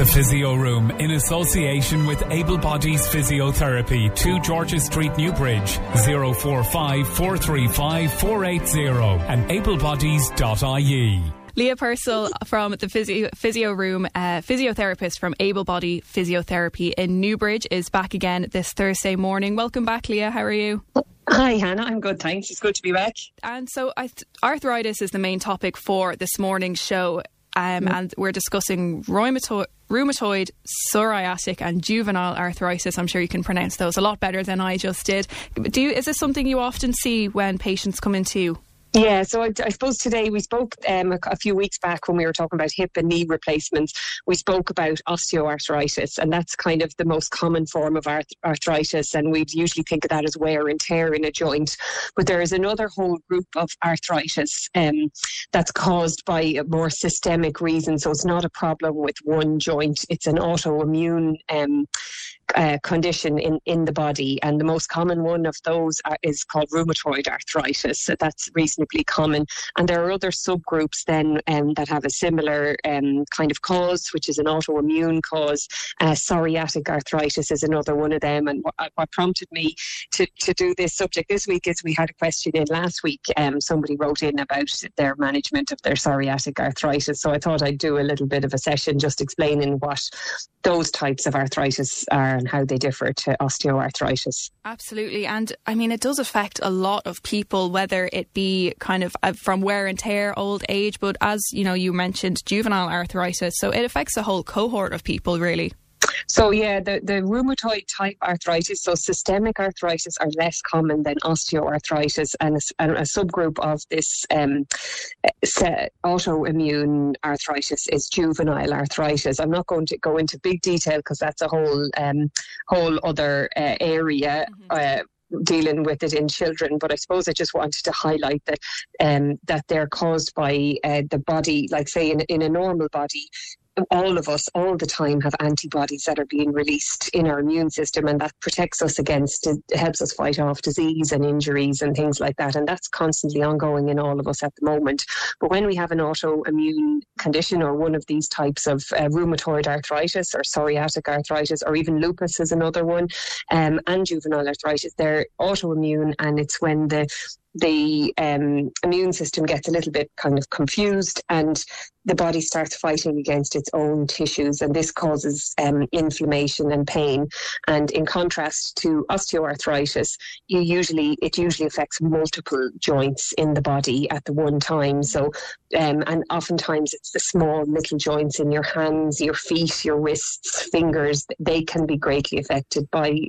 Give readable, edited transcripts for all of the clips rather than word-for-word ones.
Physio Room, in association with Able Bodies Physiotherapy, 2 George's Street, Newbridge, 045 435 480 and ablebodies.ie. Leah Purcell from the Physio Room, physiotherapist from Able Body Physiotherapy in Newbridge, is back again this Thursday morning. Welcome back, Leah. How are you? Hi, Hannah. I'm good, thanks. It's good to be back. And so arthritis is the main topic for this morning's show. And we're discussing rheumatoid, psoriatic and juvenile arthritis. I'm sure you can pronounce those a lot better than I just did. Is this something you often see when patients come into you? Yeah, so I suppose today we spoke a few weeks back when we were talking about hip and knee replacements. We spoke about osteoarthritis, and that's kind of the most common form of arthritis, and we'd usually think of that as wear and tear in a joint. But there is another whole group of arthritis that's caused by a more systemic reason. So it's not a problem with one joint, it's an autoimmune condition in the body, and the most common one of those is called rheumatoid arthritis. So that's reasonably common, and there are other subgroups then that have a similar kind of cause, which is an autoimmune cause. Psoriatic arthritis is another one of them, and what prompted me to do this subject this week is we had a question in last week. Somebody wrote in about their management of their psoriatic arthritis, so I thought I'd do a little bit of a session just explaining what those types of arthritis are and how they differ to osteoarthritis. Absolutely. And I mean, it does affect a lot of people, whether it be kind of from wear and tear, old age, but as you know, you mentioned juvenile arthritis, so it affects a whole cohort of people, really. So yeah, the rheumatoid type arthritis, so systemic arthritis, are less common than osteoarthritis, and a subgroup of this autoimmune arthritis is juvenile arthritis. I'm not going to go into big detail because that's a whole other area. Dealing with it in children, but I suppose I just wanted to highlight that that they're caused by the body, like say in a normal body. All of us, all the time, have antibodies that are being released in our immune system, and that protects us against, it helps us fight off disease and injuries and things like that, and that's constantly ongoing in all of us at the moment. But when we have an autoimmune condition or one of these types of rheumatoid arthritis or psoriatic arthritis, or even lupus is another one, and juvenile arthritis, they're autoimmune, and it's when the immune system gets a little bit kind of confused and the body starts fighting against its own tissues, and this causes inflammation and pain. And in contrast to osteoarthritis, it usually affects multiple joints in the body at the one time. So and oftentimes it's the small little joints in your hands, your feet, your wrists, fingers. They can be greatly affected by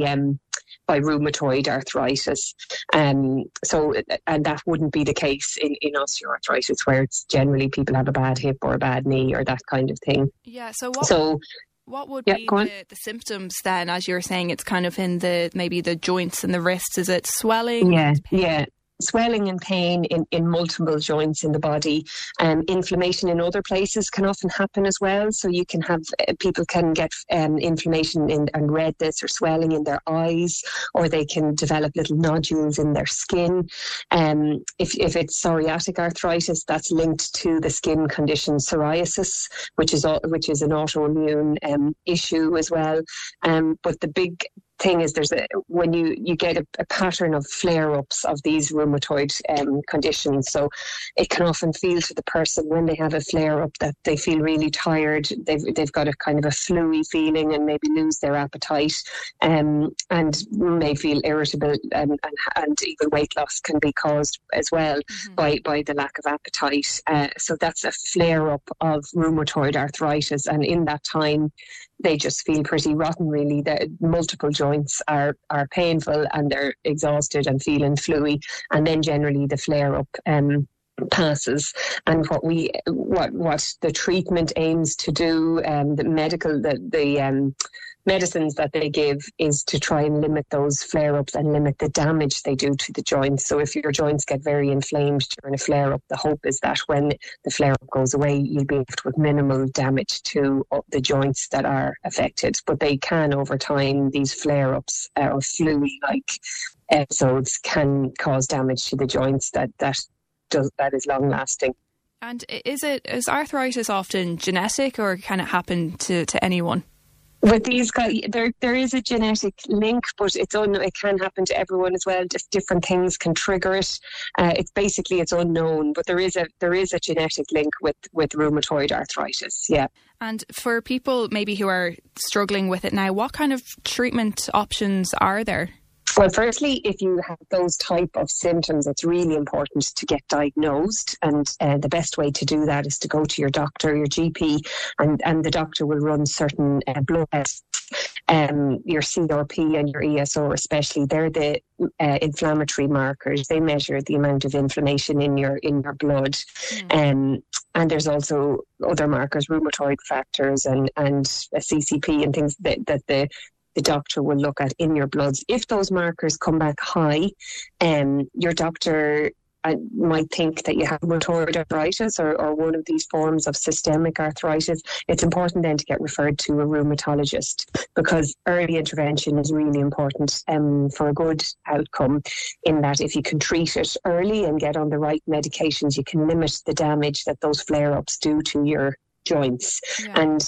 rheumatoid arthritis. And that wouldn't be the case in osteoarthritis, where it's generally people have a bad hip or a bad knee or that kind of thing. Yeah, what would be the symptoms then? As you were saying, it's kind of in maybe the joints and the wrists. Is it swelling? Yeah. Swelling and pain in multiple joints in the body. Inflammation in other places can often happen as well. So you can have, people can get inflammation and redness or swelling in their eyes, or they can develop little nodules in their skin. If it's psoriatic arthritis, that's linked to the skin condition psoriasis, which is an autoimmune issue as well. But the big thing is when you get a pattern of flare-ups of these rheumatoid conditions. So it can often feel to the person when they have a flare-up that they feel really tired. They've got a kind of a fluey feeling and maybe lose their appetite, and may feel irritable, and even weight loss can be caused as well by the lack of appetite. So that's a flare-up of rheumatoid arthritis, and in that time they just feel pretty rotten, really. The multiple joints are painful and they're exhausted and feeling fluey, and then generally the flare-up passes. And what the treatment aims to do, the medicines that they give, is to try and limit those flare-ups and limit the damage they do to the joints. So if your joints get very inflamed during a flare-up, the hope is that when the flare-up goes away, you'll be left with minimal damage to the joints that are affected. But they can, over time, these flare-ups or fluey-like episodes can cause damage to the joints that is long-lasting. And is arthritis often genetic, or can it happen to anyone? With these guys, there is a genetic link, but it can happen to everyone as well. Just different things can trigger it. It's unknown, but there is a genetic link with rheumatoid arthritis. Yeah. And for people maybe who are struggling with it now, what kind of treatment options are there? Well, firstly, if you have those type of symptoms, it's really important to get diagnosed. And the best way to do that is to go to your doctor, your GP, and the doctor will run certain blood tests. Your CRP and your ESO especially, they're the inflammatory markers. They measure the amount of inflammation in your blood. And there's also other markers, rheumatoid factors and a CCP and things that the doctor will look at in your bloods. If those markers come back high, your doctor might think that you have rheumatoid arthritis or one of these forms of systemic arthritis. It's important then to get referred to a rheumatologist, because early intervention is really important for a good outcome, in that if you can treat it early and get on the right medications, you can limit the damage that those flare-ups do to your joints. Yeah. And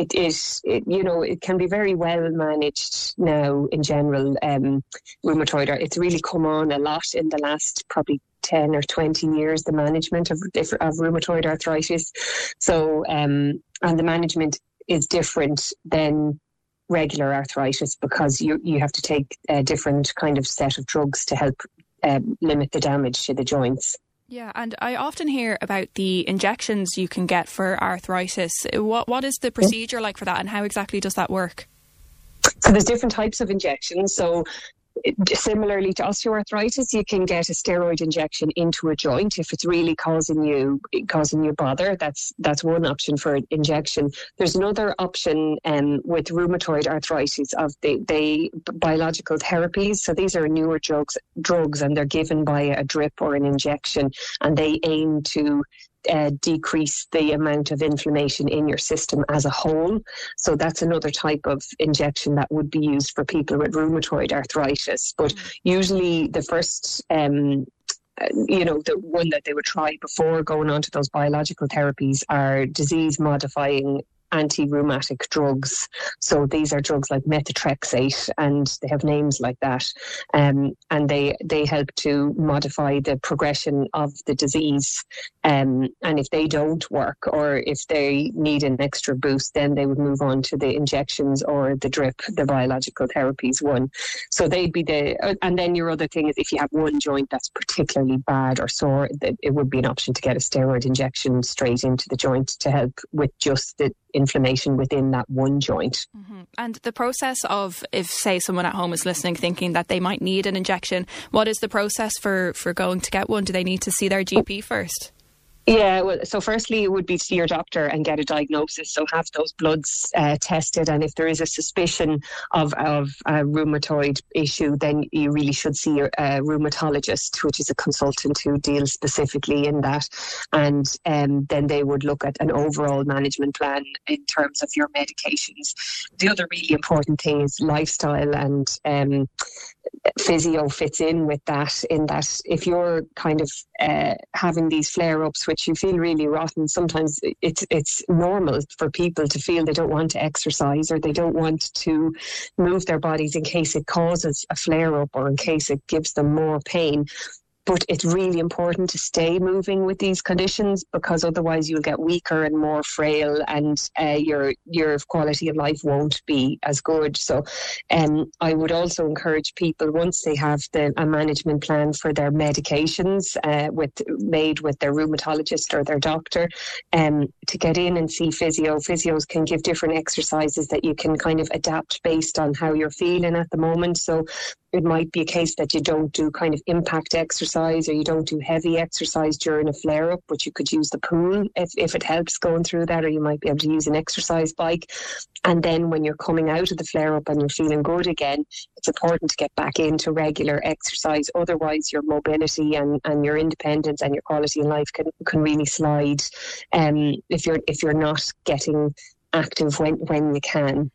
it can be very well managed now in general. Rheumatoid, it's really come on a lot in the last probably 10 or 20 years, the management of rheumatoid arthritis. So, and the management is different than regular arthritis, because you have to take a different kind of set of drugs to help limit the damage to the joints. Yeah, and I often hear about the injections you can get for arthritis. What is the procedure like for that, and how exactly does that work? So there's different types of injections. So similarly to osteoarthritis, you can get a steroid injection into a joint if it's really causing you bother. That's one option for injection. There's another option with rheumatoid arthritis of the biological therapies. So these are newer drugs, and they're given by a drip or an injection, and they aim to decrease the amount of inflammation in your system as a whole. So that's another type of injection that would be used for people with rheumatoid arthritis. But usually the first the one that they would try before going on to those biological therapies are disease-modifying anti-rheumatic drugs. So these are drugs like methotrexate, and they have names like that. And they help to modify the progression of the disease. And if they don't work, or if they need an extra boost, then they would move on to the injections or the drip, the biological therapies one. So they'd be and then your other thing is, if you have one joint that's particularly bad or sore, it would be an option to get a steroid injection straight into the joint to help with just the inflammation within that one joint. Mm-hmm. And the process of, if say someone at home is listening thinking that they might need an injection, what is the process for going to get one? Do they need to see their GP first? Yeah, well, so firstly, it would be to see your doctor and get a diagnosis. So have those bloods tested, and if there is a suspicion of a rheumatoid issue, then you really should see a rheumatologist, which is a consultant who deals specifically in that. And then they would look at an overall management plan in terms of your medications. The other really important thing is lifestyle, and physio fits in with that, in that if you're kind of having these flare-ups which you feel really rotten, sometimes it's normal for people to feel they don't want to exercise, or they don't want to move their bodies in case it causes a flare-up, or in case it gives them more pain. But it's really important to stay moving with these conditions, because otherwise you'll get weaker and more frail, and your quality of life won't be as good. So I would also encourage people, once they have a management plan for their medications made with their rheumatologist or their doctor, to get in and see physio. Physios can give different exercises that you can kind of adapt based on how you're feeling at the moment. So it might be a case that you don't do kind of impact exercise, or you don't do heavy exercise during a flare-up, but you could use the pool if it helps going through that, or you might be able to use an exercise bike. And then when you're coming out of the flare-up and you're feeling good again, it's important to get back into regular exercise. Otherwise, your mobility and your independence and your quality of life can really slide if you're not getting active when you can. Mm-hmm.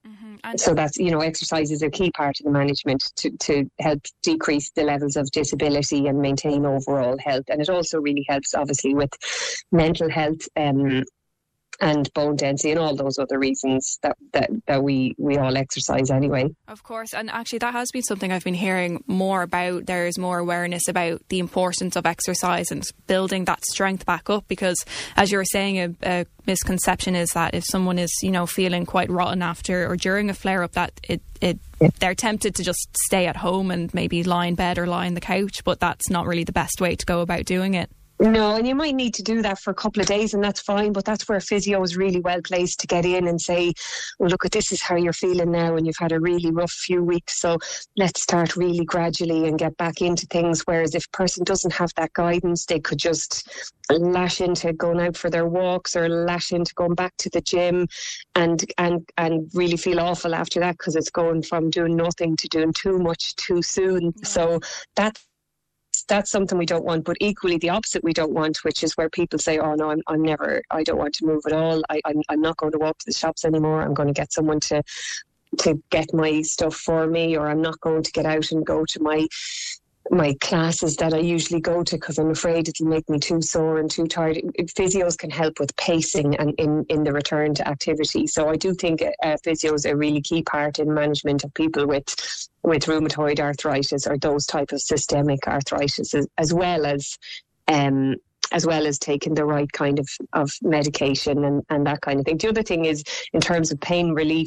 So that's, exercise is a key part of the management to help decrease the levels of disability and maintain overall health. And it also really helps, obviously, with mental health and bone density and all those other reasons that we all exercise anyway. Of course, and actually that has been something I've been hearing more about. There's more awareness about the importance of exercise and building that strength back up, because as you were saying, a misconception is that if someone is, feeling quite rotten after or during a flare-up, that they're tempted to just stay at home and maybe lie in bed or lie on the couch, but that's not really the best way to go about doing it. No, and you might need to do that for a couple of days, and that's fine, but that's where physio is really well placed to get in and say, well, look, this is how you're feeling now, and you've had a really rough few weeks, so let's start really gradually and get back into things. Whereas if a person doesn't have that guidance, they could just lash into going out for their walks or lash into going back to the gym and really feel awful after that, because it's going from doing nothing to doing too much too soon. Yeah. So that's something we don't want, but equally the opposite we don't want, which is where people say, oh no, I don't want to move at all. I'm not going to walk to the shops anymore. I'm going to get someone to get my stuff for me, or I'm not going to get out and go to my classes that I usually go to because I'm afraid it'll make me too sore and too tired. Physios can help with pacing and in the return to activity. So I do think physio is a really key part in management of people with rheumatoid arthritis or those type of systemic arthritis, as well as taking the right kind of medication and that kind of thing. The other thing is, in terms of pain relief,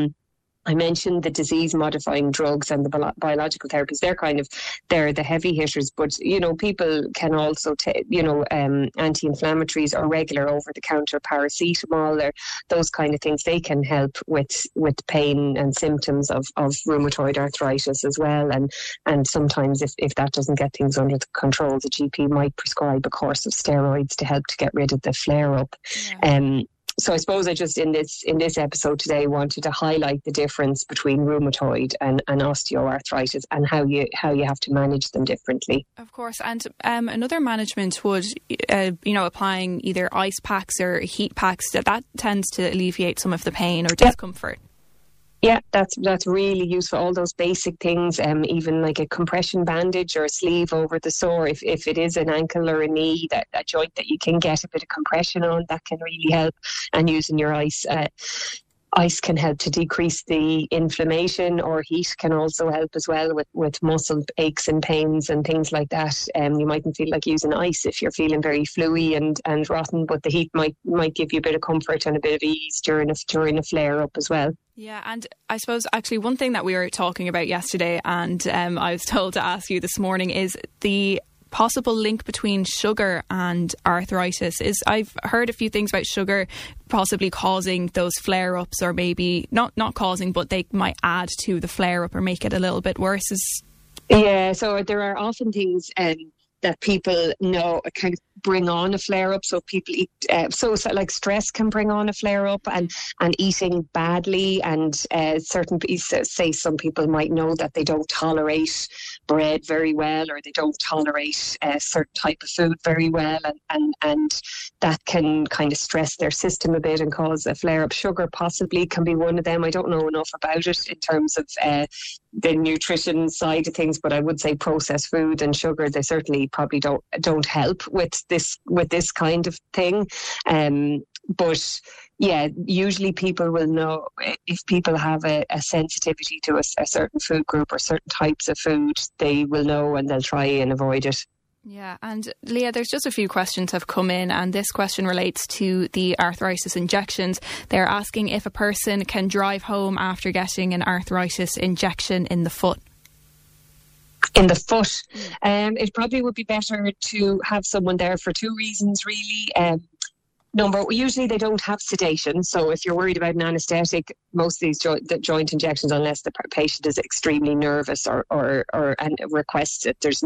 I mentioned the disease-modifying drugs and the biological therapies. They're the heavy hitters, but people can also take anti-inflammatories or regular over-the-counter paracetamol or those kind of things. They can help with pain and symptoms of rheumatoid arthritis as well. And sometimes if that doesn't get things under control, the GP might prescribe a course of steroids to help to get rid of the flare-up. Yeah. So I suppose I just in this episode today wanted to highlight the difference between rheumatoid and osteoarthritis and how you have to manage them differently. Of course, and another management would applying either ice packs or heat packs, that tends to alleviate some of the pain or discomfort. Yeah, that's really useful. All those basic things, even like a compression bandage or a sleeve over the sore. If it is an ankle or a knee, that joint that you can get a bit of compression on, that can really help. And using your ice can help to decrease the inflammation, or heat can also help as well with muscle aches and pains and things like that. You mightn't feel like using ice if you're feeling very fluey and rotten, but the heat might give you a bit of comfort and a bit of ease during a flare-up as well. Yeah, and I suppose actually one thing that we were talking about yesterday, and I was told to ask you this morning, is the possible link between sugar and arthritis. I've heard a few things about sugar possibly causing those flare-ups, or maybe not causing, but they might add to the flare-up or make it a little bit worse. Yeah, so there are often things that people know kind of bring on a flare-up. So people eat, so like stress can bring on a flare-up, and eating badly, and certain say some people might know that they don't tolerate bread very well, or they don't tolerate a certain type of food very well, and that can kind of stress their system a bit and cause a flare-up. Sugar possibly can be one of them. I don't know enough about it in terms of the nutrition side of things, but I would say processed food and sugar, they certainly probably don't help with this kind of thing. But yeah, usually people will know if people have a sensitivity to a certain food group or certain types of food, they will know and they'll try and avoid it. Yeah, and Leah, there's just a few questions have come in, and this question relates to the arthritis injections. They're asking if a person can drive home after getting an arthritis injection in the foot. In the foot. It probably would be better to have someone there for two reasons, really. Usually they don't have sedation, so if you're worried about an anaesthetic, most of these joint injections, unless the patient is extremely nervous or and requests it, there's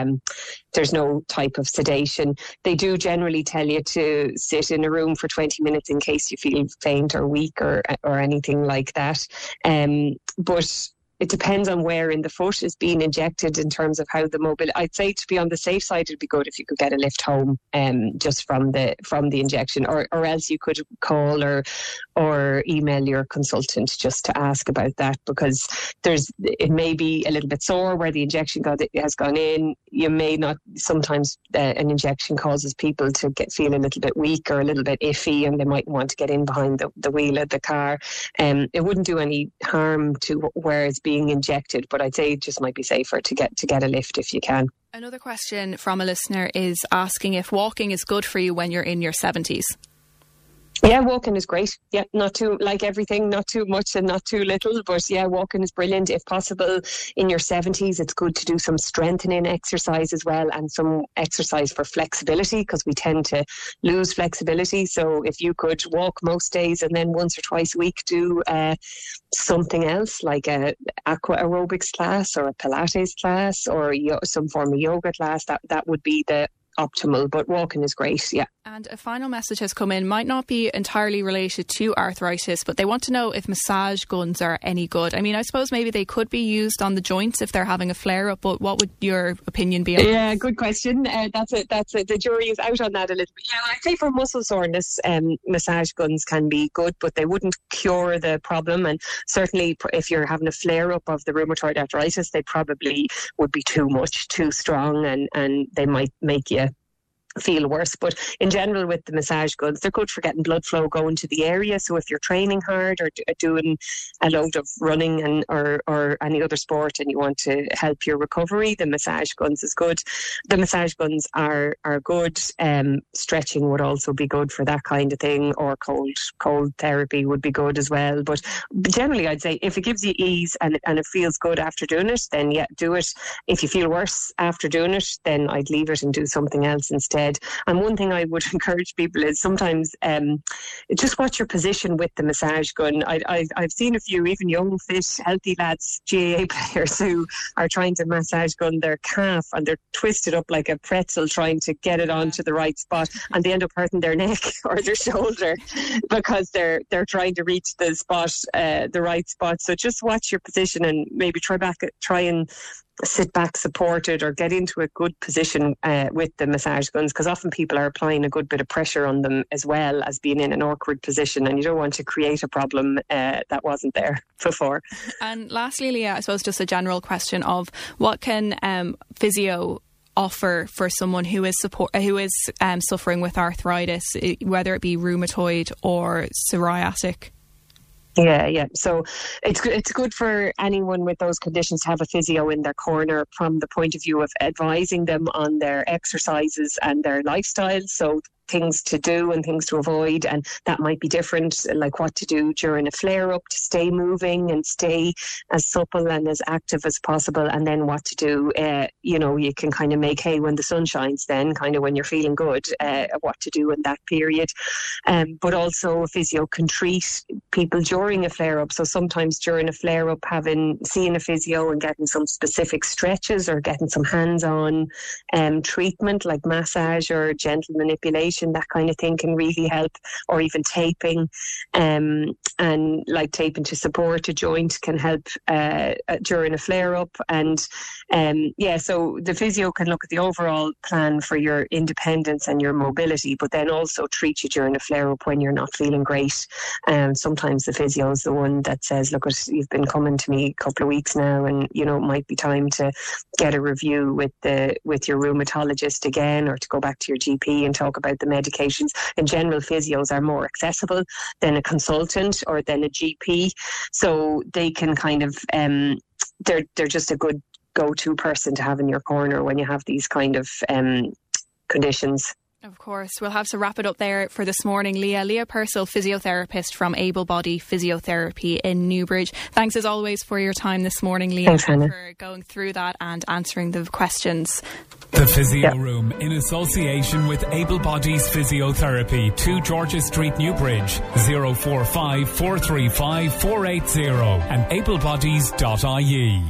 no type of sedation. They do generally tell you to sit in a room for 20 minutes in case you feel faint or weak or anything like that. But it depends on where in the foot is being injected in terms of how the mobile. I'd say to be on the safe side, it'd be good if you could get a lift home, just from the injection, or else you could call or email your consultant just to ask about that, because it may be a little bit sore where the injection has gone in. You may not. Sometimes an injection causes people to feel a little bit weak or a little bit iffy, and they might want to get in behind the wheel of the car. It wouldn't do any harm to where it's being injected, but I'd say it just might be safer to get a lift if you can. Another question from a listener is asking if walking is good for you when you're in your 70s. Yeah, walking is great. Yeah, not too, like everything, not too much and not too little. But yeah, walking is brilliant. If possible, in your 70s, it's good to do some strengthening exercise as well, and some exercise for flexibility, because we tend to lose flexibility. So if you could walk most days and then once or twice a week do something else, like a aqua aerobics class or a Pilates class or some form of yoga class, that would be the optimal. But walking is great, yeah. And a final message has come in, might not be entirely related to arthritis, but they want to know if massage guns are any good. I mean, I suppose maybe they could be used on the joints if they're having a flare-up, but what would your opinion be on that? Yeah, good question. The jury is out on that a little bit. Yeah, I'd say for muscle soreness, massage guns can be good, but they wouldn't cure the problem. And certainly if you're having a flare-up of the rheumatoid arthritis, they probably would be too much, too strong, and they might make you feel worse. But in general, with the massage guns, they're good for getting blood flow going to the area. So if you're training hard or doing a load of running or any other sport and you want to help your recovery, the massage guns is good. The massage guns are good. Stretching would also be good for that kind of thing, or cold therapy would be good as well. But generally, I'd say if it gives you ease and it feels good after doing it, then yeah, do it. If you feel worse after doing it, then I'd leave it and do something else instead. And one thing I would encourage people is sometimes just watch your position with the massage gun. I've seen a few even young, fit, healthy lads, GAA players, who are trying to massage gun their calf, and they're twisted up like a pretzel trying to get it onto the right spot, and they end up hurting their neck or their shoulder because they're trying to reach the spot, the right spot. So just watch your position and maybe try and sit back supported or get into a good position with the massage guns, because often people are applying a good bit of pressure on them as well as being in an awkward position, and you don't want to create a problem that wasn't there before. And lastly, Leah, I suppose just a general question of what can physio offer for someone who is suffering with arthritis, whether it be rheumatoid or psoriatic? Yeah. So it's good for anyone with those conditions to have a physio in their corner from the point of view of advising them on their exercises and their lifestyle. So things to do and things to avoid, and that might be different, like what to do during a flare-up to stay moving and stay as supple and as active as possible, and then what to do, you can kind of make hay when the sun shines, then kind of when you're feeling good, what to do in that period. But also physio can treat people during a flare-up. So sometimes during a flare-up, seeing a physio and getting some specific stretches or getting some hands-on treatment like massage or gentle manipulation, that kind of thing can really help, or even taping, and like taping to support a joint can help during a flare-up. And so the physio can look at the overall plan for your independence and your mobility, but then also treat you during a flare-up when you're not feeling great. Sometimes the physio is the one that says, look, you've been coming to me a couple of weeks now, and it might be time to get a review with your rheumatologist again, or to go back to your GP and talk about the medications. In general, physios are more accessible than a consultant or than a GP, so they can kind of they're just a good go-to person to have in your corner when you have these kind of conditions. Of course. We'll have to wrap it up there for this morning. Leah Purcell, physiotherapist from Able Body Physiotherapy in Newbridge. Thanks as always for your time this morning, Leah. Thanks, Hannah. For going through that and answering the questions. The Physio Room, in association with Able Bodies Physiotherapy, 2 Georges Street, Newbridge, 045 435 480 and ablebodies.ie.